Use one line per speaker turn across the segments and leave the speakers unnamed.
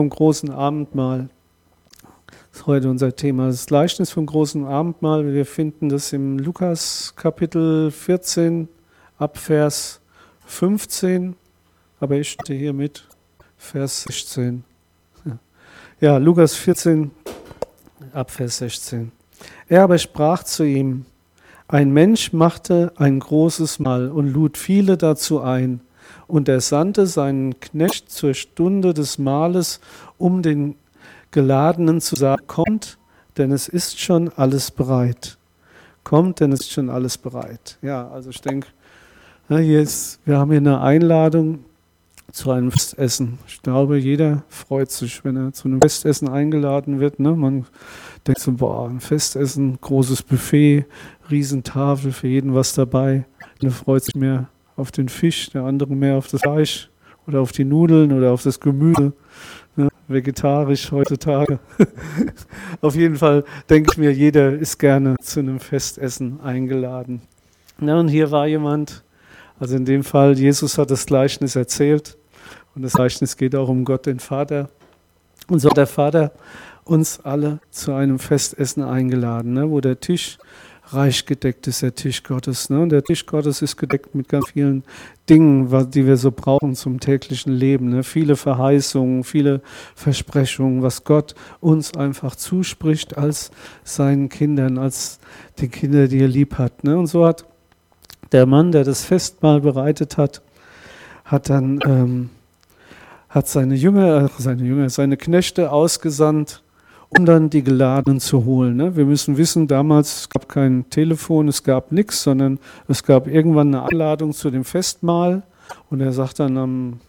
vom großen Abendmahl. Das ist heute unser Thema. Das Gleichnis vom großen Abendmahl. Wir finden das im Lukas Kapitel 14 ab Vers 15. Aber ich stehe hier mit Vers 16. Ja, Lukas 14 ab Vers 16. Er aber sprach zu ihm: Ein Mensch machte ein großes Mahl und lud viele dazu ein. Und er sandte seinen Knecht zur Stunde des Mahles, um den Geladenen zu sagen: Kommt, denn es ist schon alles bereit. Kommt, denn es ist schon alles bereit. Ja, also ich denke, wir haben hier eine Einladung zu einem Festessen. Ich glaube, jeder freut sich, wenn er zu einem Festessen eingeladen wird. Ne? Man denkt so, boah, ein Festessen, großes Buffet, Riesentafel, für jeden was dabei. Einer freut sich mehr auf den Fisch, der andere mehr auf das Fleisch oder auf die Nudeln oder auf das Gemüse. Ne? Vegetarisch heutzutage. Auf jeden Fall denke ich mir, jeder ist gerne zu einem Festessen eingeladen. Na, und hier war jemand, also in dem Fall, Jesus hat das Gleichnis erzählt. Und das Gleichnis geht auch um Gott, den Vater. Und so hat der Vater uns alle zu einem Festessen eingeladen, ne, wo der Tisch reich gedeckt ist, der Tisch Gottes. Ne? Und der Tisch Gottes ist gedeckt mit ganz vielen Dingen, die wir so brauchen zum täglichen Leben. Ne? Viele Verheißungen, viele Versprechungen, was Gott uns einfach zuspricht als seinen Kindern, als die Kinder, die er lieb hat. Ne? Und so hat der Mann, der das Festmahl bereitet hat, seine Knechte ausgesandt, um dann die Geladenen zu holen. Ne? Wir müssen wissen, damals es gab kein Telefon, es gab nichts, sondern es gab irgendwann eine Einladung zu dem Festmahl. Und er sagt dann am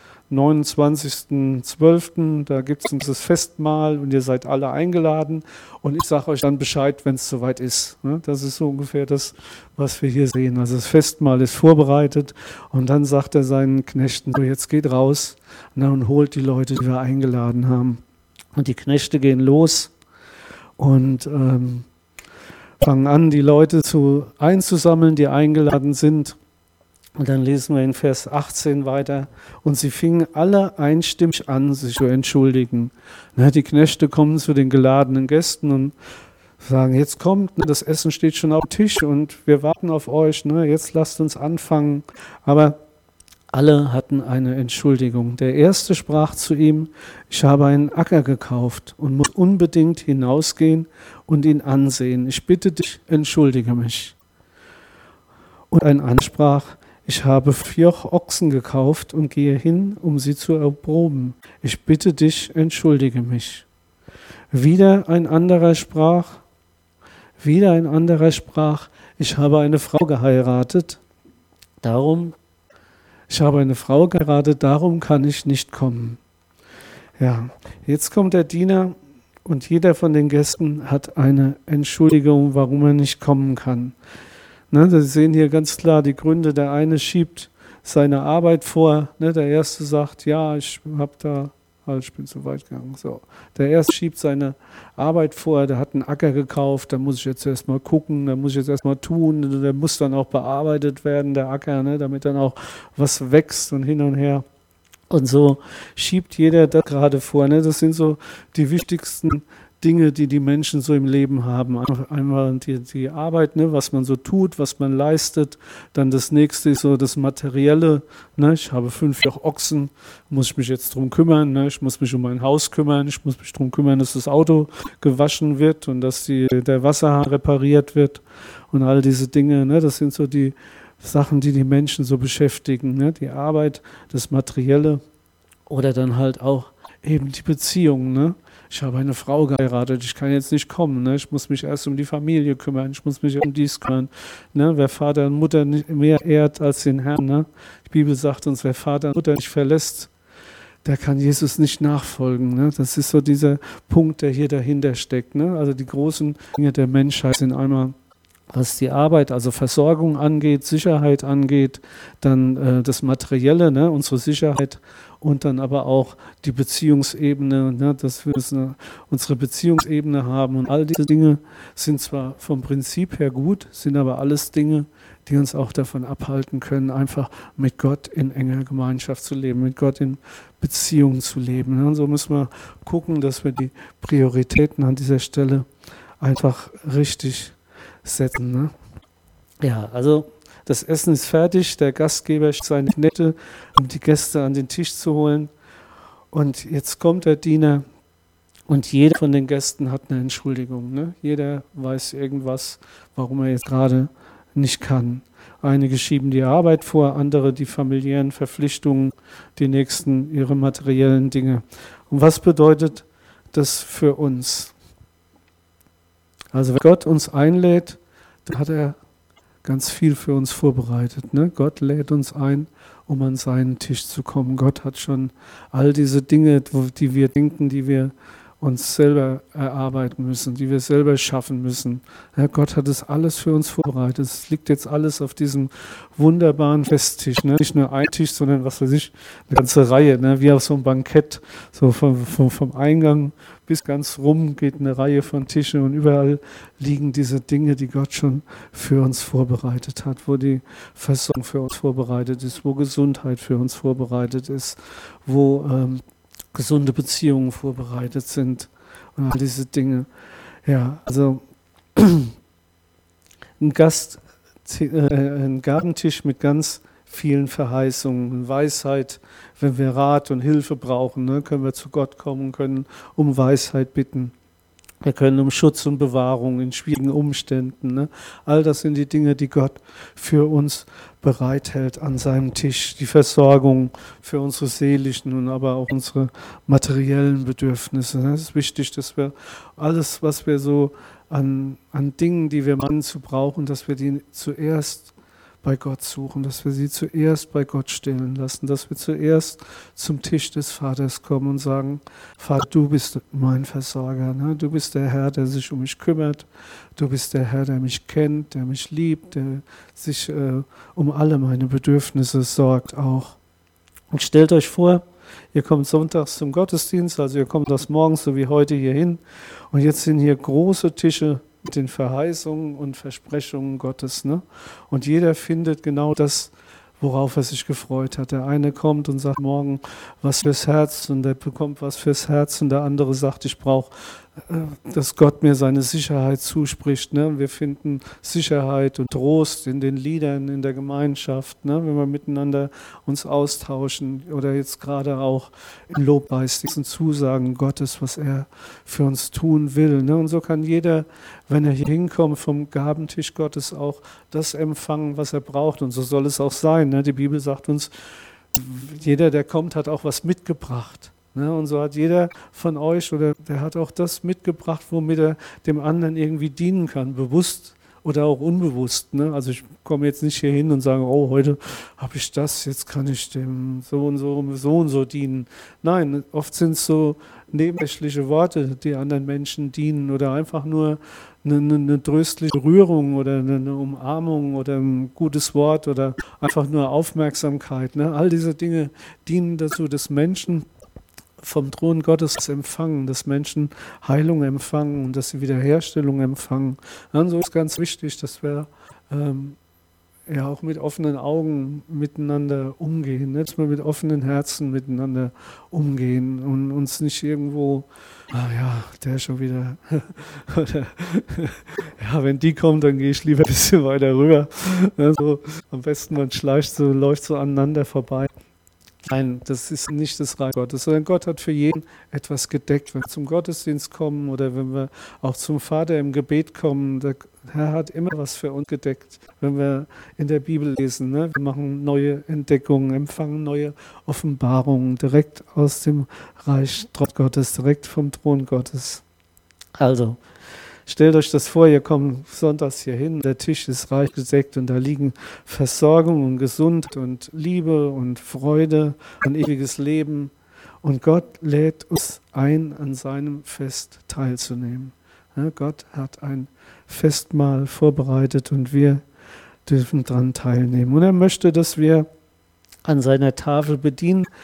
29.12., da gibt es dieses Festmahl und ihr seid alle eingeladen. Und ich sage euch dann Bescheid, wenn es soweit ist. Ne? Das ist so ungefähr das, was wir hier sehen. Also das Festmahl ist vorbereitet und dann sagt er seinen Knechten, so jetzt geht raus, ne, und holt die Leute, die wir eingeladen haben. Und die Knechte gehen los und fangen an, die Leute einzusammeln, die eingeladen sind. Und dann lesen wir in Vers 18 weiter. Und sie fingen alle einstimmig an, sich zu entschuldigen. Die Knechte kommen zu den geladenen Gästen und sagen, jetzt kommt, das Essen steht schon auf dem Tisch und wir warten auf euch, jetzt lasst uns anfangen. Aber alle hatten eine Entschuldigung. Der Erste sprach zu ihm: Ich habe einen Acker gekauft und muss unbedingt hinausgehen und ihn ansehen. Ich bitte dich, entschuldige mich. Und ein anderer sprach: Ich habe 4 Ochsen gekauft und gehe hin, um sie zu erproben. Ich bitte dich, entschuldige mich. Wieder ein anderer sprach: Ich habe eine Frau geheiratet, darum kann ich nicht kommen. Ja, jetzt kommt der Diener und jeder von den Gästen hat eine Entschuldigung, warum er nicht kommen kann. Sie sehen hier ganz klar die Gründe. Der eine schiebt seine Arbeit vor. Der Erste sagt, ja, ich bin zu weit gegangen. So. Der Erste schiebt seine Arbeit vor, der hat einen Acker gekauft, da muss ich jetzt erstmal gucken, da muss ich jetzt erstmal tun, der muss dann auch bearbeitet werden, der Acker, damit dann auch was wächst und hin und her. Und so schiebt jeder das gerade vor. Das sind so die wichtigsten Dinge, die die Menschen so im Leben haben. Einmal die Arbeit, was man so tut, was man leistet. Dann das nächste ist so das Materielle. Ich habe 5 Ochsen, muss ich mich jetzt drum kümmern. Ich muss mich um mein Haus kümmern. Ich muss mich drum kümmern, dass das Auto gewaschen wird und dass der Wasserhahn repariert wird. Und all diese Dinge, das sind so die Sachen, die die Menschen so beschäftigen. Die Arbeit, das Materielle oder dann halt auch eben die Beziehungen. Ich habe eine Frau geheiratet, ich kann jetzt nicht kommen, ich muss mich erst um die Familie kümmern, ich muss mich um dies kümmern. Wer Vater und Mutter nicht mehr ehrt als den Herrn, die Bibel sagt uns, wer Vater und Mutter nicht verlässt, der kann Jesus nicht nachfolgen. Das ist so dieser Punkt, der hier dahinter steckt. Also die großen Dinge der Menschheit sind einmal, was die Arbeit, also Versorgung angeht, Sicherheit angeht, dann das Materielle, unsere Sicherheit und dann aber auch die Beziehungsebene, ne, dass wir unsere Beziehungsebene haben. Und all diese Dinge sind zwar vom Prinzip her gut, sind aber alles Dinge, die uns auch davon abhalten können, einfach mit Gott in enger Gemeinschaft zu leben, mit Gott in Beziehung zu leben. Ne. Und so müssen wir gucken, dass wir die Prioritäten an dieser Stelle einfach richtig setzen. Ne. Ja, also das Essen ist fertig, der Gastgeber schickt seine Knechte, um die Gäste an den Tisch zu holen. Und jetzt kommt der Diener und jeder von den Gästen hat eine Entschuldigung. Ne? Jeder weiß irgendwas, warum er jetzt gerade nicht kann. Einige schieben die Arbeit vor, andere die familiären Verpflichtungen, die nächsten ihre materiellen Dinge. Und was bedeutet das für uns? Also wenn Gott uns einlädt, dann hat er ganz viel für uns vorbereitet. Ne? Gott lädt uns ein, um an seinen Tisch zu kommen. Gott hat schon all diese Dinge, die wir denken, die wir uns selber erarbeiten müssen, die wir selber schaffen müssen. Ja, Gott hat es alles für uns vorbereitet. Es liegt jetzt alles auf diesem wunderbaren Festtisch. Ne? Nicht nur ein Tisch, sondern was weiß ich, eine ganze Reihe, ne? Wie auf so einem Bankett, so vom Eingang bis ganz rum geht eine Reihe von Tischen und überall liegen diese Dinge, die Gott schon für uns vorbereitet hat, wo die Versorgung für uns vorbereitet ist, wo Gesundheit für uns vorbereitet ist, wo gesunde Beziehungen vorbereitet sind und all diese Dinge. Ja, also ein Gabentisch mit ganz vielen Verheißungen, Weisheit, wenn wir Rat und Hilfe brauchen, ne, können wir zu Gott kommen, können um Weisheit bitten. Wir können um Schutz und Bewahrung in schwierigen Umständen. Ne? All das sind die Dinge, die Gott für uns bereithält an seinem Tisch. Die Versorgung für unsere seelischen und aber auch unsere materiellen Bedürfnisse. Es ist wichtig, dass wir alles, was wir so an Dingen, die wir meinen zu brauchen, dass wir die zuerst bei Gott suchen, dass wir sie zuerst bei Gott stellen lassen, dass wir zuerst zum Tisch des Vaters kommen und sagen, Vater, du bist mein Versorger, ne? Du bist der Herr, der sich um mich kümmert, du bist der Herr, der mich kennt, der mich liebt, der sich um alle meine Bedürfnisse sorgt auch. Und stellt euch vor, ihr kommt sonntags zum Gottesdienst, also ihr kommt das morgens so wie heute hier hin und jetzt sind hier große Tische mit den Verheißungen und Versprechungen Gottes. Ne? Und jeder findet genau das, worauf er sich gefreut hat. Der eine kommt und sagt morgen was fürs Herz und der bekommt was fürs Herz und der andere sagt, ich brauche, dass Gott mir seine Sicherheit zuspricht. Ne? Wir finden Sicherheit und Trost in den Liedern, in der Gemeinschaft, ne? Wenn wir miteinander uns austauschen oder jetzt gerade auch im Lobpreis diesen Zusagen Gottes, was er für uns tun will. Ne? Und so kann jeder, wenn er hier hinkommt, vom Gabentisch Gottes auch das empfangen, was er braucht. Und so soll es auch sein. Ne? Die Bibel sagt uns, jeder, der kommt, hat auch was mitgebracht. Ne, und so hat jeder von euch, oder der hat auch das mitgebracht, womit er dem anderen irgendwie dienen kann, bewusst oder auch unbewusst. Ne? Also ich komme jetzt nicht hier hin und sage, oh, heute habe ich das, jetzt kann ich dem so und so dienen. Nein, oft sind es so nebensächliche Worte, die anderen Menschen dienen oder einfach nur eine tröstliche Rührung oder eine Umarmung oder ein gutes Wort oder einfach nur Aufmerksamkeit. Ne? All diese Dinge dienen dazu, dass Menschen vom Thron Gottes empfangen, dass Menschen Heilung empfangen und dass sie Wiederherstellung empfangen. Und so ist ganz wichtig, dass wir ja auch mit offenen Augen miteinander umgehen, ne? Dass wir mit offenen Herzen miteinander umgehen und uns nicht irgendwo, ja, der schon wieder, oder, ja, wenn die kommt, dann gehe ich lieber ein bisschen weiter rüber. Also, am besten man läuft so aneinander vorbei. Nein, das ist nicht das Reich Gottes, sondern Gott hat für jeden etwas gedeckt. Wenn wir zum Gottesdienst kommen oder wenn wir auch zum Vater im Gebet kommen, der Herr hat immer was für uns gedeckt. Wenn wir in der Bibel lesen, ne? Wir machen neue Entdeckungen, empfangen neue Offenbarungen direkt aus dem Reich Gottes, direkt vom Thron Gottes. Also, stellt euch das vor, ihr kommt sonntags hier hin, der Tisch ist reich gedeckt und da liegen Versorgung und Gesundheit und Liebe und Freude und ewiges Leben. Und Gott lädt uns ein, an seinem Fest teilzunehmen. Ja, Gott hat ein Festmahl vorbereitet und wir dürfen daran teilnehmen. Und er möchte, dass wir an seiner Tafel bedienen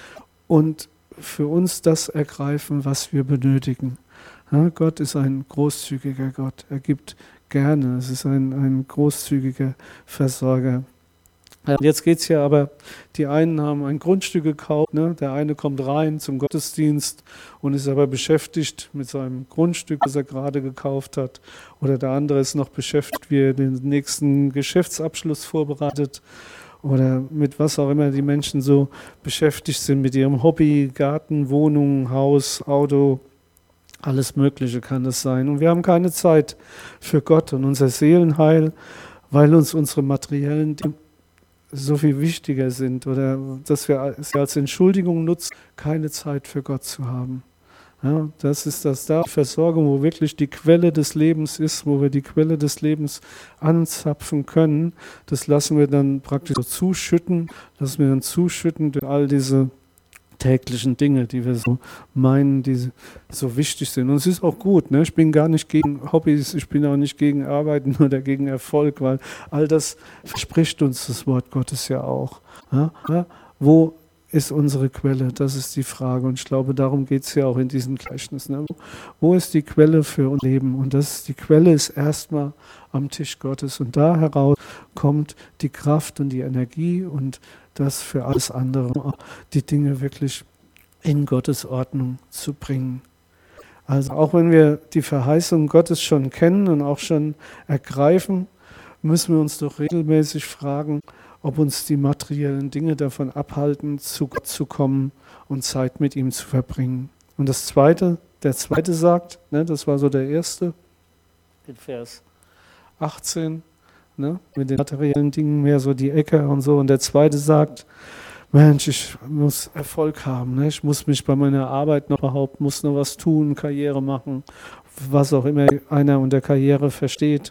und für uns das ergreifen, was wir benötigen. Ja, Gott ist ein großzügiger Gott. Er gibt gerne. Es ist ein großzügiger Versorger. Jetzt geht es ja aber, die einen haben ein Grundstück gekauft, ne? Der eine kommt rein zum Gottesdienst und ist aber beschäftigt mit seinem Grundstück, das er gerade gekauft hat. Oder der andere ist noch beschäftigt, wie er den nächsten Geschäftsabschluss vorbereitet. Oder mit was auch immer die Menschen so beschäftigt sind, mit ihrem Hobby, Garten, Wohnung, Haus, Auto, alles Mögliche kann es sein. Und wir haben keine Zeit für Gott und unser Seelenheil, weil uns unsere materiellen Dinge so viel wichtiger sind oder dass wir es als Entschuldigung nutzen, keine Zeit für Gott zu haben. Ja, das ist das da, die Versorgung, wo wirklich die Quelle des Lebens ist, wo wir die Quelle des Lebens anzapfen können. Das lassen wir dann praktisch so zuschütten, durch all diese täglichen Dinge, die wir so meinen, die so wichtig sind. Und es ist auch gut, ne? Ich bin gar nicht gegen Hobbys, ich bin auch nicht gegen Arbeiten oder gegen Erfolg, weil all das verspricht uns das Wort Gottes ja auch. Ja? Wo ist unsere Quelle? Das ist die Frage. Und ich glaube, darum geht es ja auch in diesem Gleichnis. Ne? Wo ist die Quelle für unser Leben? Und die Quelle ist erstmal am Tisch Gottes. Und da heraus kommt die Kraft und die Energie und das für alles andere, die Dinge wirklich in Gottes Ordnung zu bringen. Also auch wenn wir die Verheißung Gottes schon kennen und auch schon ergreifen, müssen wir uns doch regelmäßig fragen, ob uns die materiellen Dinge davon abhalten, zu Gott zu kommen und Zeit mit ihm zu verbringen. Und der zweite sagt, ne, das war so der erste, in Vers 18, ne, mit den materiellen Dingen mehr so die Äcker und so. Und der zweite sagt, Mensch, ich muss Erfolg haben, ne? Ich muss mich bei meiner Arbeit noch behaupten, muss noch was tun, Karriere machen, was auch immer einer unter Karriere versteht.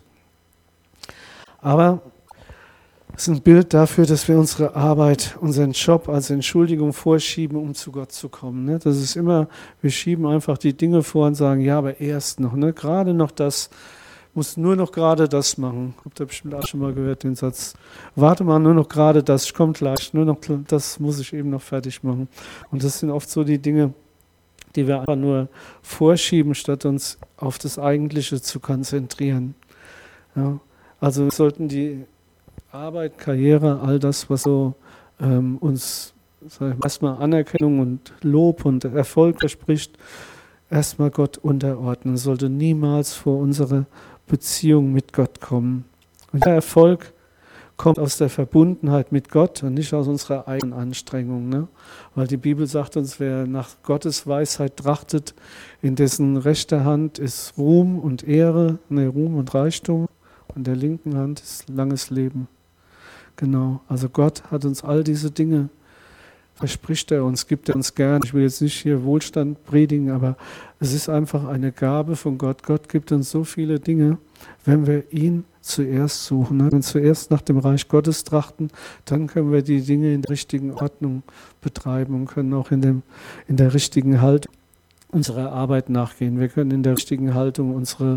Aber es ist ein Bild dafür, dass wir unsere Arbeit, unseren Job als Entschuldigung vorschieben, um zu Gott zu kommen. Ne? Das ist immer, wir schieben einfach die Dinge vor und sagen, ja, aber erst noch, ne? Gerade noch das, muss nur noch gerade das machen. Habt ihr bestimmt auch schon mal gehört, den Satz. Warte mal, nur noch gerade das, ich komme gleich, nur noch das muss ich eben noch fertig machen. Und das sind oft so die Dinge, die wir einfach nur vorschieben, statt uns auf das Eigentliche zu konzentrieren. Ja? Also wir sollten die Arbeit, Karriere, all das, was so uns erstmal Anerkennung und Lob und Erfolg verspricht, erstmal Gott unterordnen. Es sollte niemals vor unsere Beziehung mit Gott kommen. Und der Erfolg kommt aus der Verbundenheit mit Gott und nicht aus unserer eigenen Anstrengung. Ne? Weil die Bibel sagt uns, wer nach Gottes Weisheit trachtet, in dessen rechter Hand ist Ruhm und Ehre, Ruhm und Reichtum, und in der linken Hand ist langes Leben. Genau, also Gott hat uns all diese Dinge, verspricht er uns, gibt er uns gern. Ich will jetzt nicht hier Wohlstand predigen, aber es ist einfach eine Gabe von Gott. Gott gibt uns so viele Dinge, wenn wir ihn zuerst suchen. Wenn wir zuerst nach dem Reich Gottes trachten, dann können wir die Dinge in der richtigen Ordnung betreiben und können auch in der richtigen Haltung unserer Arbeit nachgehen. Wir können in der richtigen Haltung unsere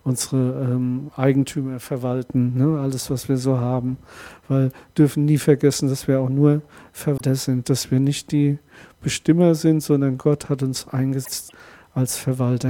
Eigentümer verwalten, ne? Alles, was wir so haben. Weil wir dürfen nie vergessen, dass wir auch nur Verwalter sind, dass wir nicht die Bestimmer sind, sondern Gott hat uns eingesetzt als Verwalter.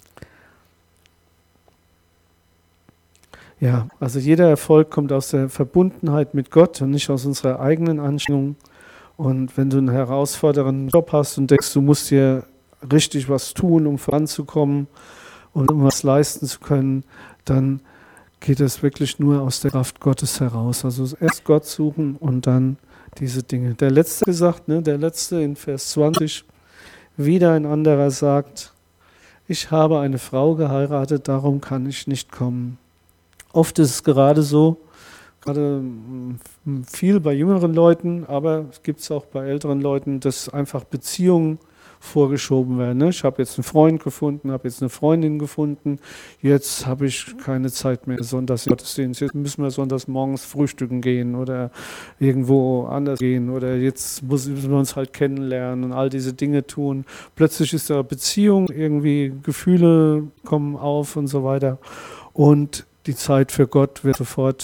Ja, also jeder Erfolg kommt aus der Verbundenheit mit Gott und nicht aus unserer eigenen Anstrengung. Und wenn du einen herausfordernden Job hast und denkst, du musst dir richtig was tun, um voranzukommen und um was leisten zu können, dann geht es wirklich nur aus der Kraft Gottes heraus. Also erst Gott suchen und dann diese Dinge. Der Letzte gesagt, der Letzte in Vers 20, wieder ein anderer sagt, ich habe eine Frau geheiratet, darum kann ich nicht kommen. Oft ist es gerade so, gerade viel bei jüngeren Leuten, aber es gibt es auch bei älteren Leuten, dass einfach Beziehungen vorgeschoben werden. Ne? Ich habe jetzt einen Freund gefunden, habe jetzt eine Freundin gefunden, jetzt habe ich keine Zeit mehr, sonntags Gottesdienst, jetzt müssen wir sonntags morgens frühstücken gehen oder irgendwo anders gehen oder jetzt müssen wir uns halt kennenlernen und all diese Dinge tun. Plötzlich ist da Beziehung, irgendwie Gefühle kommen auf und so weiter und die Zeit für Gott wird sofort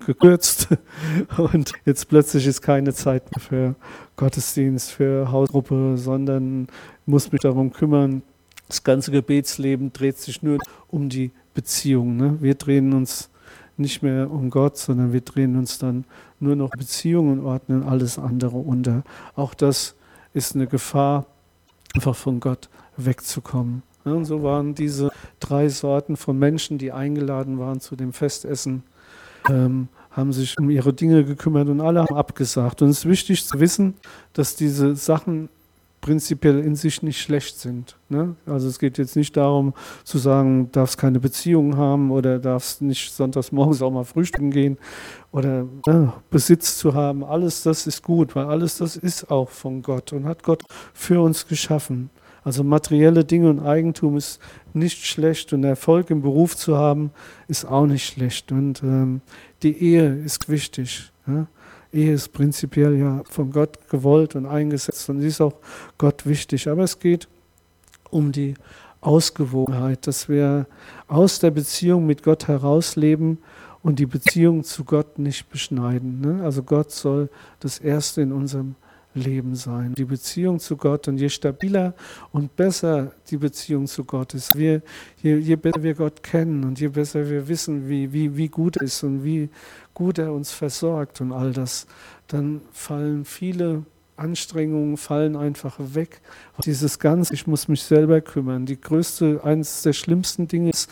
gekürzt und jetzt plötzlich ist keine Zeit mehr für Gottesdienst, für Hausgruppe, sondern muss mich darum kümmern. Das ganze Gebetsleben dreht sich nur um die Beziehung. Ne? Wir drehen uns nicht mehr um Gott, sondern wir drehen uns dann nur noch Beziehungen und ordnen alles andere unter. Auch das ist eine Gefahr, einfach von Gott wegzukommen. Ja, und so waren diese 3 Sorten von Menschen, die eingeladen waren zu dem Festessen, haben sich um ihre Dinge gekümmert und alle haben abgesagt. Und es ist wichtig zu wissen, dass diese Sachen prinzipiell in sich nicht schlecht sind. Ne? Also es geht jetzt nicht darum zu sagen, darfst keine Beziehung haben oder darfst nicht sonntags morgens auch mal frühstücken gehen oder Besitz zu haben. Alles das ist gut, weil alles das ist auch von Gott und hat Gott für uns geschaffen. Also materielle Dinge und Eigentum ist nicht schlecht und Erfolg im Beruf zu haben ist auch nicht schlecht. Und die Ehe ist wichtig. Ja? Ehe ist prinzipiell ja von Gott gewollt und eingesetzt und sie ist auch Gott wichtig. Aber es geht um die Ausgewogenheit, dass wir aus der Beziehung mit Gott herausleben und die Beziehung zu Gott nicht beschneiden. Ne? Also Gott soll das Erste in unserem Leben sein. Die Beziehung zu Gott und je stabiler und besser die Beziehung zu Gott ist, je besser wir Gott kennen und je besser wir wissen, wie gut er ist und wie gut er uns versorgt und all das, dann fallen viele Anstrengungen einfach weg. Dieses Ganze, ich muss mich selber kümmern. Eines der schlimmsten Dinge ist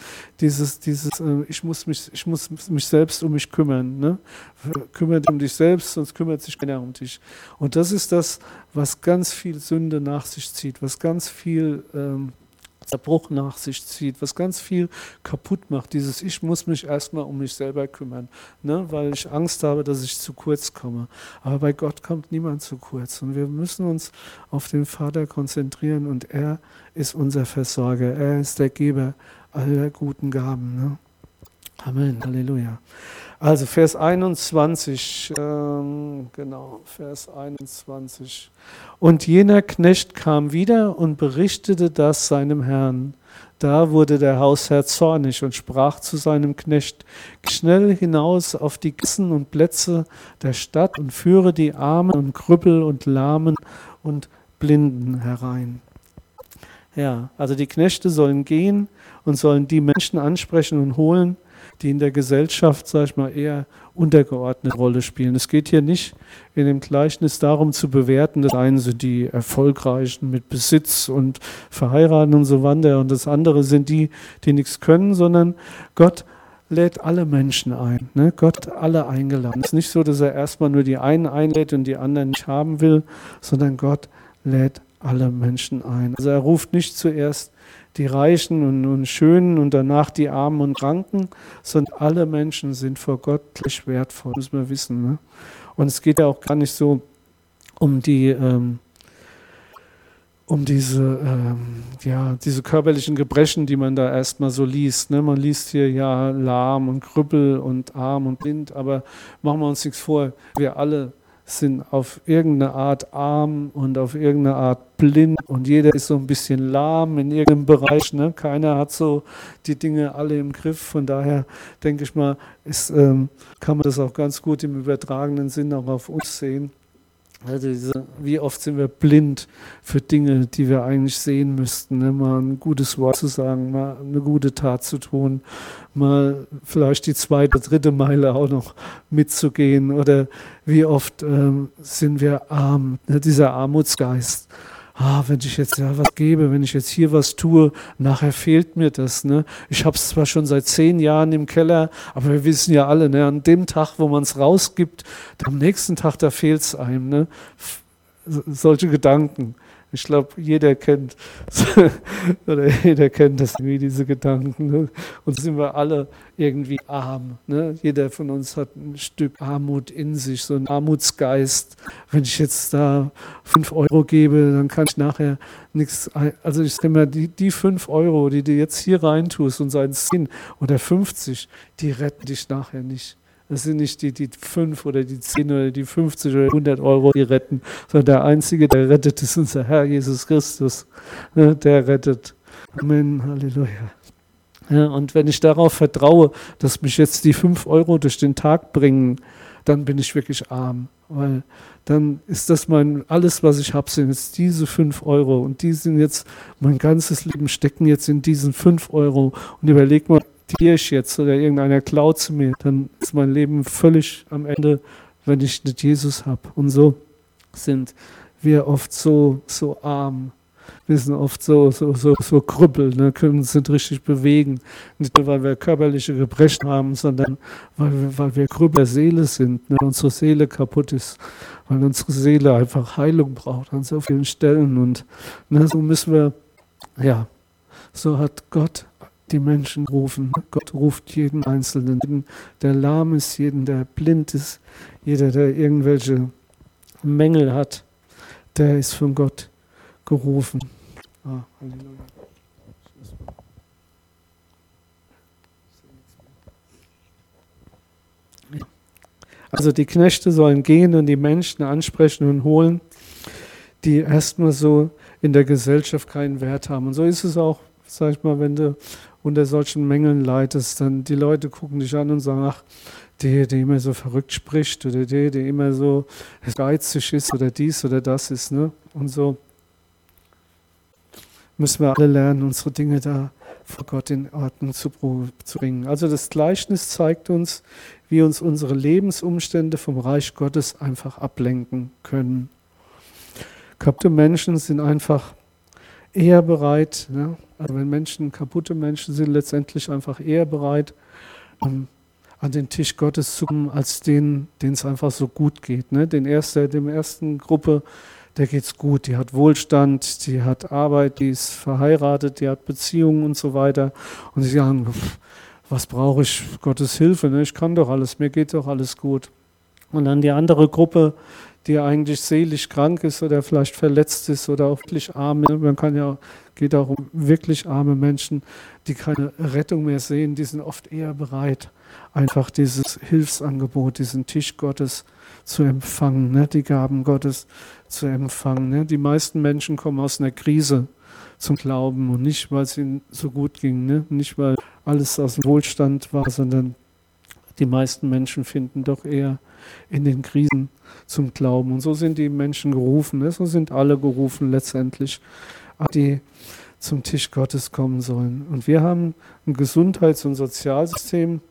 ich muss mich selbst um mich kümmern. Ne? Kümmere dich um dich selbst, sonst kümmert sich keiner um dich. Und das ist das, was ganz viel Sünde nach sich zieht, was ganz viel Zerbruch nach sich zieht, was ganz viel kaputt macht. Ich muss mich erstmal um mich selber kümmern, ne? Weil ich Angst habe, dass ich zu kurz komme. Aber bei Gott kommt niemand zu kurz. Und wir müssen uns auf den Vater konzentrieren und er ist unser Versorger. Er ist der Geber aller guten Gaben. Ne? Amen, Halleluja. Also Vers 21, Vers 21. Und jener Knecht kam wieder und berichtete das seinem Herrn. Da wurde der Hausherr zornig und sprach zu seinem Knecht: Geh schnell hinaus auf die Gassen und Plätze der Stadt und führe die Armen und Krüppel und Lahmen und Blinden herein. Ja, also die Knechte sollen gehen und sollen die Menschen ansprechen und holen, die in der Gesellschaft, sag ich mal, eher untergeordnete Rolle spielen. Es geht hier nicht in dem Gleichnis darum zu bewerten, das eine sind die Erfolgreichen mit Besitz und verheiraten und so weiter und das andere sind die, die nichts können, sondern Gott lädt alle Menschen ein. Ne? Gott hat alle eingeladen. Es ist nicht so, dass er erstmal nur die einen einlädt und die anderen nicht haben will, sondern Gott lädt alle Menschen ein. Also er ruft nicht zuerst die Reichen und Schönen und danach die Armen und Kranken, sondern alle Menschen sind vor Gott gleich wertvoll, muss man wissen. Ne? Und es geht ja auch gar nicht so um diese körperlichen Gebrechen, die man da erstmal so liest. Ne? Man liest hier ja lahm und Krüppel und arm und blind, aber machen wir uns nichts vor, wir alle sind auf irgendeine Art arm und auf irgendeine Art blind und jeder ist so ein bisschen lahm in irgendeinem Bereich. Ne? Keiner hat so die Dinge alle im Griff. Von daher denke ich mal, kann man das auch ganz gut im übertragenen Sinn auch auf uns sehen. Also wie oft sind wir blind für Dinge, die wir eigentlich sehen müssten. Ne? Mal ein gutes Wort zu sagen, mal eine gute Tat zu tun, mal vielleicht die 2., 3. Meile auch noch mitzugehen. Oder wie oft sind wir arm, ne? Dieser Armutsgeist. Wenn ich jetzt ja was gebe, wenn ich jetzt hier was tue, nachher fehlt mir das. Ne? Ich habe es zwar schon seit 10 Jahren im Keller, aber wir wissen ja alle, ne, an dem Tag, wo man es rausgibt, am nächsten Tag, da fehlt es einem. Ne? Solche Gedanken. Ich glaube, jeder kennt das irgendwie, diese Gedanken. Ne? Und sind wir alle irgendwie arm. Ne? Jeder von uns hat ein Stück Armut in sich, so ein Armutsgeist. Wenn ich jetzt da 5 Euro gebe, dann kann ich nachher nichts. Also ich sage mal, die 5 Euro, die du jetzt hier reintust und seien es 10 oder 50, die retten dich nachher nicht. Das sind nicht die 5 oder die 10 oder die 50 oder 100 Euro, die retten, sondern der Einzige, der rettet, ist unser Herr Jesus Christus. Der rettet. Amen, Halleluja. Ja, und wenn ich darauf vertraue, dass mich jetzt die 5 Euro durch den Tag bringen, dann bin ich wirklich arm. Weil dann ist das alles, was ich habe, sind jetzt diese 5 Euro. Und die sind jetzt, mein ganzes Leben stecken jetzt in diesen 5 Euro. Und überleg mal, die ich jetzt oder irgendeiner klaut zu mir, dann ist mein Leben völlig am Ende, wenn ich nicht Jesus habe. Und so sind wir oft so arm. Wir sind oft so Krüppel, ne, können uns nicht richtig bewegen. Nicht nur, weil wir körperliche Gebrechen haben, sondern weil wir Krüppel der Seele sind. Ne, unsere Seele kaputt ist, weil unsere Seele einfach Heilung braucht an so vielen Stellen. Und ne, so müssen wir, ja, so hat Gott die Menschen gerufen. Gott ruft jeden Einzelnen, jeden, der lahm ist, jeden, der blind ist, jeder, der irgendwelche Mängel hat, der ist von Gott gerufen. Halleluja. Also die Knechte sollen gehen und die Menschen ansprechen und holen, die erstmal so in der Gesellschaft keinen Wert haben. Und so ist es auch, sag ich mal, wenn du unter solchen Mängeln leidest, dann die Leute gucken dich an und sagen, ach, der immer so verrückt spricht oder der immer so geizig ist oder dies oder das ist, ne? Und so müssen wir alle lernen, unsere Dinge da vor Gott in Ordnung zu bringen. Also das Gleichnis zeigt uns, wie uns unsere Lebensumstände vom Reich Gottes einfach ablenken können. Kaputte Menschen sind einfach eher bereit, ne? Also wenn kaputte Menschen sind letztendlich einfach eher bereit, an den Tisch Gottes zu kommen, als denen es einfach so gut geht. Ne? Dem ersten Gruppe, der geht's gut, die hat Wohlstand, die hat Arbeit, die ist verheiratet, die hat Beziehungen und so weiter. Und sie sagen, was brauche ich? Gottes Hilfe, ne? Ich kann doch alles, mir geht doch alles gut. Und dann die andere Gruppe, die eigentlich seelisch krank ist oder vielleicht verletzt ist oder auch wirklich arm. Geht auch um wirklich arme Menschen, die keine Rettung mehr sehen, die sind oft eher bereit, einfach dieses Hilfsangebot, diesen Tisch Gottes zu empfangen, ne? Die Gaben Gottes zu empfangen. Ne? Die meisten Menschen kommen aus einer Krise zum Glauben und nicht, weil es ihnen so gut ging, ne? Nicht, weil alles aus dem Wohlstand war, sondern die meisten Menschen finden doch eher in den Krisen zum Glauben. Und so sind die Menschen gerufen, ne? So sind alle gerufen letztendlich, die zum Tisch Gottes kommen sollen. Und wir haben ein Gesundheits- und Sozialsystem.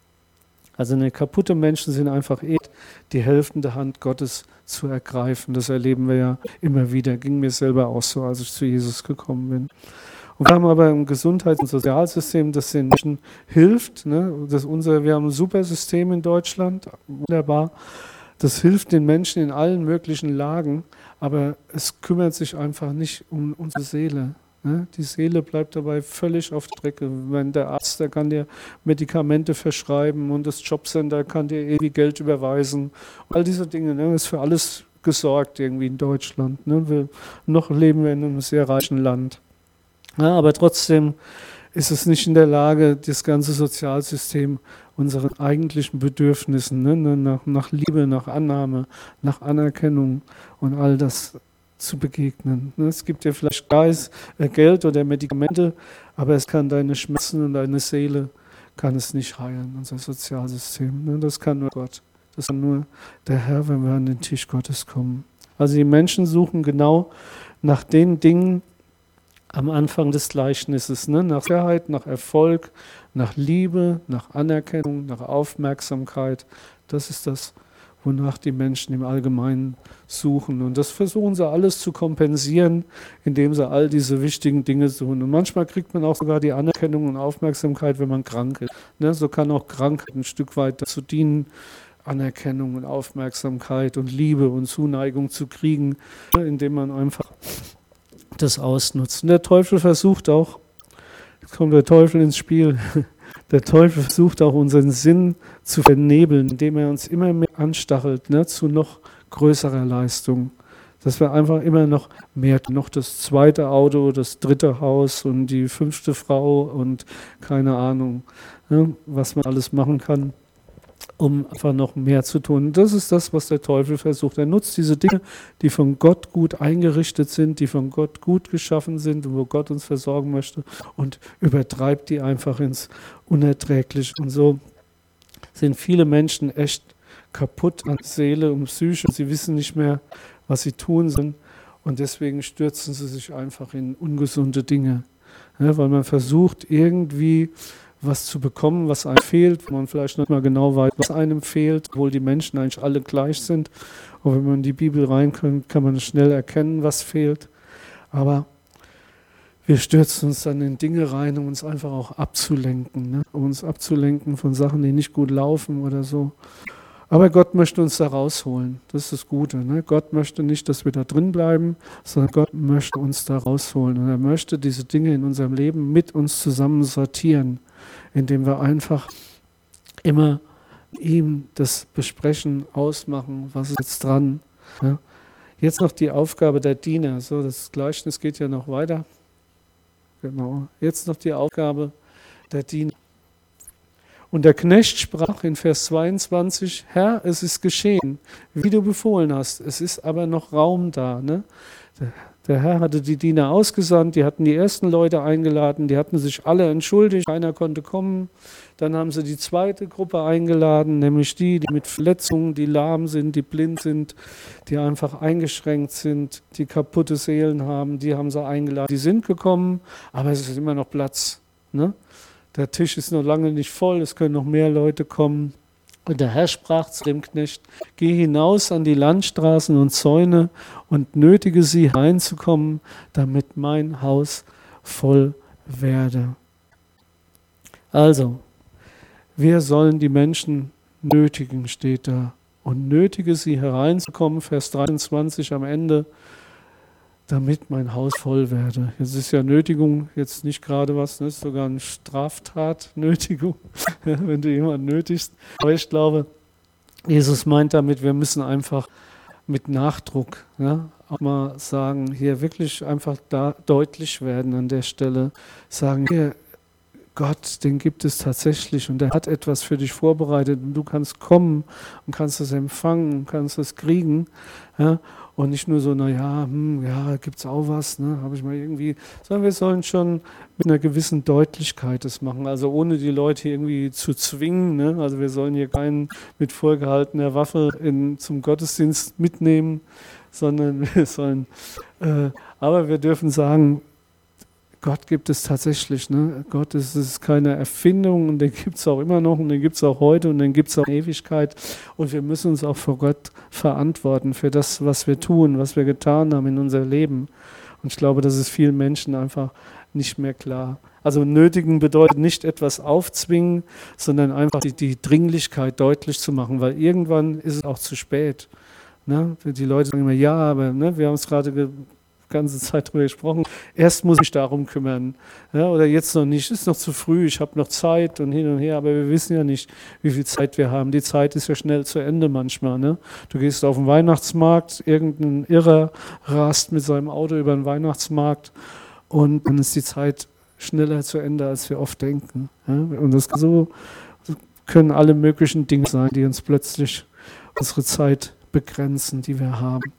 Also eine kaputte Menschen sind einfach eher die helfende Hand Gottes zu ergreifen. Das erleben wir ja immer wieder. Ging mir selber auch so, als ich zu Jesus gekommen bin. Und wir haben aber ein Gesundheits- und Sozialsystem, das den Menschen hilft. Ne? Wir haben ein super System in Deutschland, wunderbar. Das hilft den Menschen in allen möglichen Lagen, aber es kümmert sich einfach nicht um unsere Seele. Ne? Die Seele bleibt dabei völlig auf der Strecke. Wenn der Arzt, der kann dir Medikamente verschreiben und das Jobcenter kann dir ewig Geld überweisen. Und all diese Dinge, ne? Ist für alles gesorgt irgendwie in Deutschland. Ne? Noch leben wir in einem sehr reichen Land. Ja, aber trotzdem ist es nicht in der Lage, das ganze Sozialsystem unseren eigentlichen Bedürfnissen, ne, nach Liebe, nach Annahme, nach Anerkennung und all das zu begegnen. Es gibt dir vielleicht Geld oder Medikamente, aber es kann deine Schmerzen und deine Seele kann es nicht heilen, unser Sozialsystem. Ne? Das kann nur Gott. Das kann nur der Herr, wenn wir an den Tisch Gottes kommen. Also die Menschen suchen genau nach den Dingen, am Anfang des Gleichnisses, ne? Nach Sicherheit, nach Erfolg, nach Liebe, nach Anerkennung, nach Aufmerksamkeit. Das ist das, wonach die Menschen im Allgemeinen suchen. Und das versuchen sie alles zu kompensieren, indem sie all diese wichtigen Dinge suchen. Und manchmal kriegt man auch sogar die Anerkennung und Aufmerksamkeit, wenn man krank ist. Ne? So kann auch Krankheit ein Stück weit dazu dienen, Anerkennung und Aufmerksamkeit und Liebe und Zuneigung zu kriegen, ne? Indem man einfach das ausnutzt. Und der Teufel versucht auch, jetzt kommt der Teufel ins Spiel, der Teufel versucht auch unseren Sinn zu vernebeln, indem er uns immer mehr anstachelt, ne, zu noch größerer Leistung. Dass wir einfach immer noch mehr, noch das zweite Auto, das dritte Haus und die 5. Frau und keine Ahnung, ne, was man alles machen kann. um einfach noch mehr zu tun. Das ist das, was der Teufel versucht. Er nutzt diese Dinge, die von Gott gut eingerichtet sind, die von Gott gut geschaffen sind und wo Gott uns versorgen möchte und übertreibt die einfach ins Unerträgliche. Und so sind viele Menschen echt kaputt an Seele und Psyche. Sie wissen nicht mehr, was sie tun sollen und deswegen stürzen sie sich einfach in ungesunde Dinge. Ja, weil man versucht, irgendwie was zu bekommen, was einem fehlt, wo man vielleicht nicht mal genau weiß, was einem fehlt, obwohl die Menschen eigentlich alle gleich sind. Und wenn man in die Bibel reinkommt, kann man schnell erkennen, was fehlt. Aber wir stürzen uns dann in Dinge rein, um uns einfach auch abzulenken, ne? Um uns abzulenken von Sachen, die nicht gut laufen oder so. Aber Gott möchte uns da rausholen. Das ist das Gute. Ne? Gott möchte nicht, dass wir da drin bleiben, sondern Gott möchte uns da rausholen. Und er möchte diese Dinge in unserem Leben mit uns zusammen sortieren, indem wir einfach immer ihm das besprechen, ausmachen, was ist jetzt dran. Ja? Jetzt noch die Aufgabe der Diener. So, das Gleichnis geht ja noch weiter. Genau. Jetzt noch die Aufgabe der Diener. Und der Knecht sprach in Vers 22, Herr, es ist geschehen, wie du befohlen hast. Es ist aber noch Raum da. Ne? Der Herr hatte die Diener ausgesandt, die hatten die ersten Leute eingeladen, die hatten sich alle entschuldigt, keiner konnte kommen. Dann haben sie die zweite Gruppe eingeladen, nämlich die mit Verletzungen, die lahm sind, die blind sind, die einfach eingeschränkt sind, die kaputte Seelen haben, die haben sie eingeladen. Die sind gekommen, aber es ist immer noch Platz. Ne? Der Tisch ist noch lange nicht voll, es können noch mehr Leute kommen. Und der Herr sprach zu dem Knecht, geh hinaus an die Landstraßen und Zäune und nötige sie hereinzukommen, damit mein Haus voll werde. Also, wir sollen die Menschen nötigen, steht da. Und nötige sie hereinzukommen, Vers 23 am Ende, damit mein Haus voll werde. Jetzt ist ja Nötigung jetzt nicht gerade was, ne? Ist sogar eine Straftat, Nötigung, wenn du jemanden nötigst. Aber ich glaube, Jesus meint damit, wir müssen einfach mit Nachdruck auch mal sagen, hier wirklich einfach da deutlich werden an der Stelle, sagen, hier, Gott, den gibt es tatsächlich und der hat etwas für dich vorbereitet und du kannst kommen und kannst es empfangen und kannst es kriegen. Ja? Und nicht nur so, ja, gibt es auch was, ne? Habe ich mal irgendwie, sondern wir sollen schon mit einer gewissen Deutlichkeit das machen, also ohne die Leute irgendwie zu zwingen. Ne? Also wir sollen hier keinen mit vorgehaltener Waffe zum Gottesdienst mitnehmen, sondern wir sollen, aber wir dürfen sagen, Gott gibt es tatsächlich. Ne? Gott ist keine Erfindung und den gibt es auch immer noch und den gibt es auch heute und den gibt es auch in Ewigkeit. Und wir müssen uns auch vor Gott verantworten für das, was wir tun, was wir getan haben in unser Leben. Und ich glaube, das ist vielen Menschen einfach nicht mehr klar. Also nötigen bedeutet nicht etwas aufzwingen, sondern einfach die Dringlichkeit deutlich zu machen, weil irgendwann ist es auch zu spät. Ne? Die Leute sagen immer, ja, aber ne, wir haben es gerade ganze Zeit darüber gesprochen, erst muss ich darum kümmern, ja, oder jetzt noch nicht, ist noch zu früh, ich habe noch Zeit und hin und her, aber wir wissen ja nicht, wie viel Zeit wir haben. Die Zeit ist ja schnell zu Ende manchmal. Ne? Du gehst auf den Weihnachtsmarkt, irgendein Irrer rast mit seinem Auto über den Weihnachtsmarkt und dann ist die Zeit schneller zu Ende, als wir oft denken. Ja? Und das so können alle möglichen Dinge sein, die uns plötzlich unsere Zeit begrenzen, die wir haben.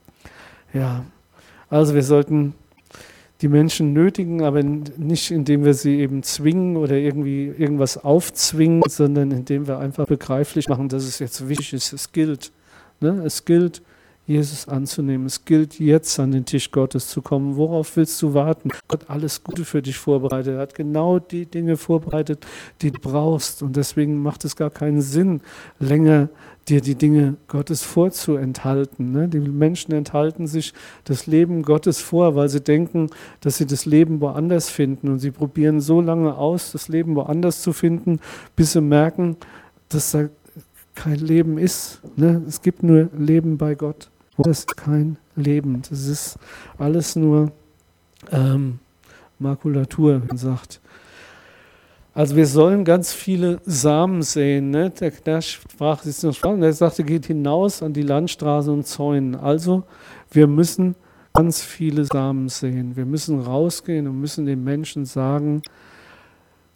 Ja. Also wir sollten die Menschen nötigen, aber nicht indem wir sie eben zwingen oder irgendwie irgendwas aufzwingen, sondern indem wir einfach begreiflich machen, dass es jetzt wichtig ist. Es gilt. Ne? Es gilt, Jesus anzunehmen. Es gilt, jetzt an den Tisch Gottes zu kommen. Worauf willst du warten? Gott hat alles Gute für dich vorbereitet. Er hat genau die Dinge vorbereitet, die du brauchst. Und deswegen macht es gar keinen Sinn, länger dir die Dinge Gottes vorzuenthalten. Ne? Die Menschen enthalten sich das Leben Gottes vor, weil sie denken, dass sie das Leben woanders finden. Und sie probieren so lange aus, das Leben woanders zu finden, bis sie merken, dass da kein Leben ist. Ne? Es gibt nur Leben bei Gott. Das ist kein Leben. Das ist alles nur Makulatur, wie man sagt. Also wir sollen ganz viele Samen säen. Ne? Der Knecht sprach, er sagte, geht hinaus an die Landstraße und Zäunen. Also wir müssen ganz viele Samen säen. Wir müssen rausgehen und müssen den Menschen sagen,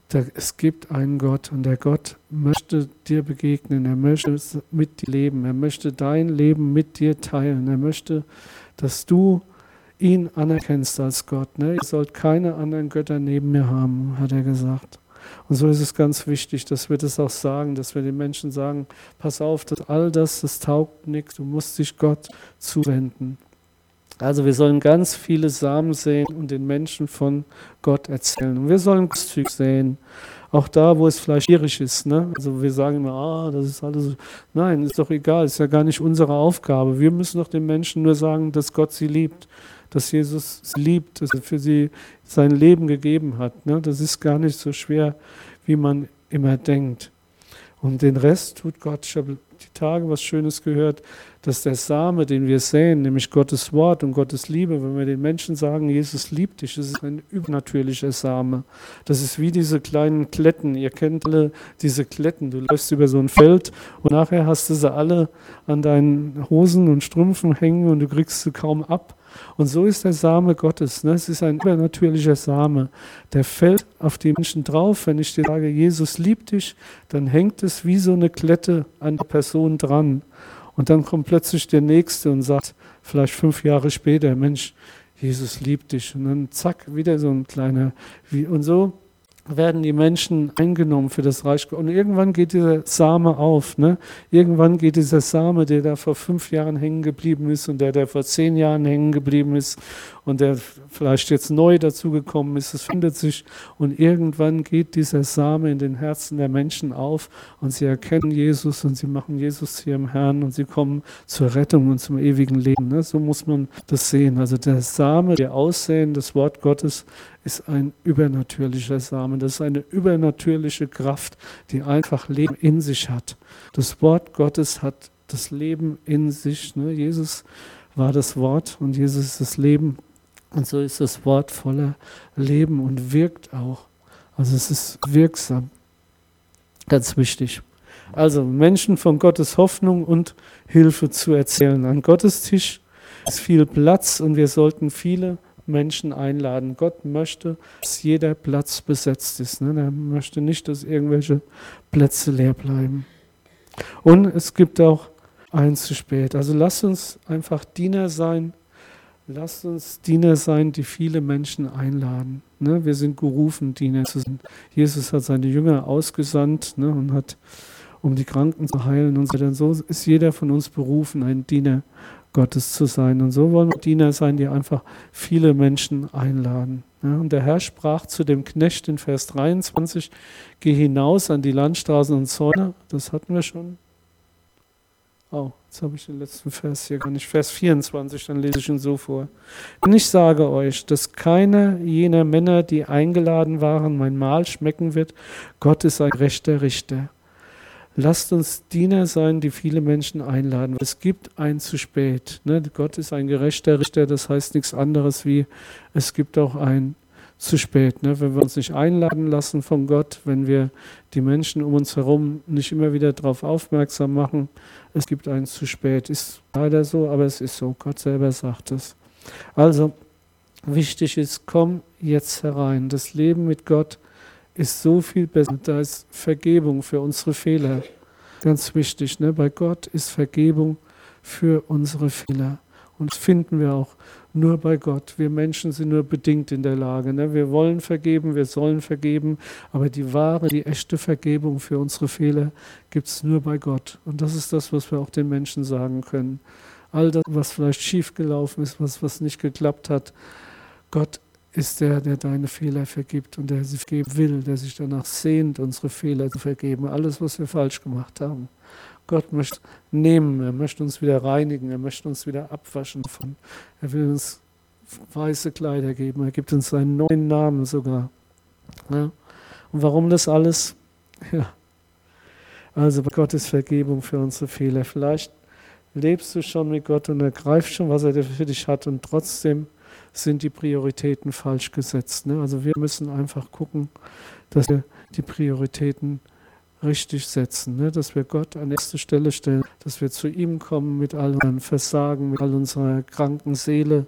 Es gibt einen Gott und der Gott möchte dir begegnen, er möchte mit dir leben, er möchte dein Leben mit dir teilen, er möchte, dass du ihn anerkennst als Gott. Ne? Ihr sollt keine anderen Götter neben mir haben, hat er gesagt. Und so ist es ganz wichtig, dass wir das auch sagen, dass wir den Menschen sagen, pass auf, das taugt nichts, du musst dich Gott zuwenden. Also wir sollen ganz viele Samen säen und den Menschen von Gott erzählen. Und wir sollen großzügig säen, auch da, wo es vielleicht schwierig ist. Ne? Also wir sagen immer, das ist alles so. Nein, ist doch egal, ist ja gar nicht unsere Aufgabe. Wir müssen doch den Menschen nur sagen, dass Gott sie liebt, dass Jesus sie liebt, dass er für sie sein Leben gegeben hat. Ne? Das ist gar nicht so schwer, wie man immer denkt. Und den Rest tut Gott. Ich habe die Tage was Schönes gehört, dass der Same, den wir säen, nämlich Gottes Wort und Gottes Liebe, wenn wir den Menschen sagen, Jesus liebt dich, das ist ein übernatürlicher Same. Das ist wie diese kleinen Kletten. Ihr kennt alle diese Kletten. Du läufst über so ein Feld und nachher hast du sie alle an deinen Hosen und Strümpfen hängen und du kriegst sie kaum ab. Und so ist der Same Gottes. Ne? Es ist ein übernatürlicher Same. Der fällt auf die Menschen drauf. Wenn ich dir sage, Jesus liebt dich, dann hängt es wie so eine Klette an der Person dran. Und dann kommt plötzlich der Nächste und sagt, vielleicht 5 Jahre später, Mensch, Jesus liebt dich. Und dann zack, wieder so ein kleiner. Und so werden die Menschen eingenommen für das Reich. Und irgendwann geht dieser Same auf. Ne? Irgendwann geht dieser Same, der da vor 5 Jahren hängen geblieben ist und der vor 10 Jahren hängen geblieben ist und der vielleicht jetzt neu dazugekommen ist, es findet sich. Und irgendwann geht dieser Same in den Herzen der Menschen auf und sie erkennen Jesus und sie machen Jesus zu ihrem Herrn und sie kommen zur Rettung und zum ewigen Leben. Ne? So muss man das sehen. Also der Same, der Aussäen des Wort Gottes, ist ein übernatürlicher Samen. Das ist eine übernatürliche Kraft, die einfach Leben in sich hat. Das Wort Gottes hat das Leben in sich. Ne? Jesus war das Wort und Jesus ist das Leben. Und so ist das Wort voller Leben und wirkt auch. Also es ist wirksam. Ganz wichtig. Also Menschen von Gottes Hoffnung und Hilfe zu erzählen. An Gottes Tisch ist viel Platz und wir sollten viele Menschen einladen. Gott möchte, dass jeder Platz besetzt ist. Ne? Er möchte nicht, dass irgendwelche Plätze leer bleiben. Und es gibt auch eins zu spät. Also lasst uns einfach Diener sein. Lasst uns Diener sein, die viele Menschen einladen. Ne? Wir sind gerufen, Diener zu sein. Jesus hat seine Jünger ausgesandt, ne, und hat, um die Kranken zu heilen und so weiter. Und so ist jeder von uns berufen, ein Diener Gottes zu sein. Und so wollen wir Diener sein, die einfach viele Menschen einladen. Ja, und der Herr sprach zu dem Knecht in Vers 23, geh hinaus an die Landstraßen und Zäune. Das hatten wir schon. Oh, jetzt habe ich den letzten Vers hier gar nicht. Vers 24, dann lese ich ihn so vor. Denn ich sage euch, dass keiner jener Männer, die eingeladen waren, mein Mahl schmecken wird. Gott ist ein gerechter Richter. Lasst uns Diener sein, die viele Menschen einladen. Es gibt ein zu spät. Ne? Gott ist ein gerechter Richter, das heißt nichts anderes wie, es gibt auch ein zu spät. Ne? Wenn wir uns nicht einladen lassen von Gott, wenn wir die Menschen um uns herum nicht immer wieder darauf aufmerksam machen, es gibt ein zu spät. Ist leider so, aber es ist so. Gott selber sagt es. Also, wichtig ist, komm jetzt herein. Das Leben mit Gott ist so viel besser. Da ist Vergebung für unsere Fehler. Ganz wichtig, ne? Bei Gott ist Vergebung für unsere Fehler. Und das finden wir auch nur bei Gott. Wir Menschen sind nur bedingt in der Lage. Ne? Wir wollen vergeben, wir sollen vergeben, aber die wahre, die echte Vergebung für unsere Fehler gibt es nur bei Gott. Und das ist das, was wir auch den Menschen sagen können. All das, was vielleicht schiefgelaufen ist, was nicht geklappt hat, Gott ist der deine Fehler vergibt und der sie vergeben will, der sich danach sehnt, unsere Fehler zu vergeben, alles, was wir falsch gemacht haben. Gott möchte nehmen, er möchte uns wieder reinigen, er möchte uns wieder abwaschen davon. Er will uns weiße Kleider geben, er gibt uns einen neuen Namen sogar. Ja. Und warum das alles? Ja. Also bei Gott ist Vergebung für unsere Fehler. Vielleicht lebst du schon mit Gott und ergreifst schon, was er für dich hat und trotzdem sind die Prioritäten falsch gesetzt. Ne? Also wir müssen einfach gucken, dass wir die Prioritäten richtig setzen, ne? Dass wir Gott an erste Stelle stellen, dass wir zu ihm kommen mit all unseren Versagen, mit all unserer kranken Seele,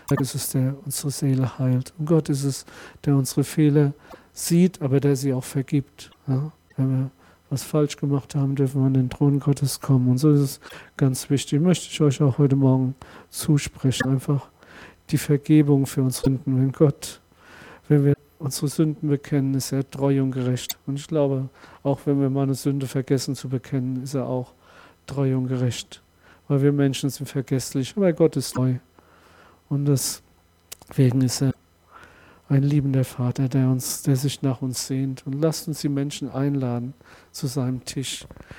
Gott ist es, der unsere Seele heilt. Und Gott ist es, der unsere Fehler sieht, aber der sie auch vergibt. Ja? Wenn wir was falsch gemacht haben, dürfen wir an den Thron Gottes kommen. Und so ist es ganz wichtig. Möchte ich euch auch heute Morgen zusprechen. Einfach die Vergebung für unsere Sünden. Wenn wir unsere Sünden bekennen, ist er treu und gerecht. Und ich glaube, auch wenn wir mal eine Sünde vergessen zu bekennen, ist er auch treu und gerecht. Weil wir Menschen sind vergesslich, aber Gott ist treu. Und deswegen ist er ein liebender Vater, der sich nach uns sehnt. Und lasst uns die Menschen einladen zu seinem Tisch.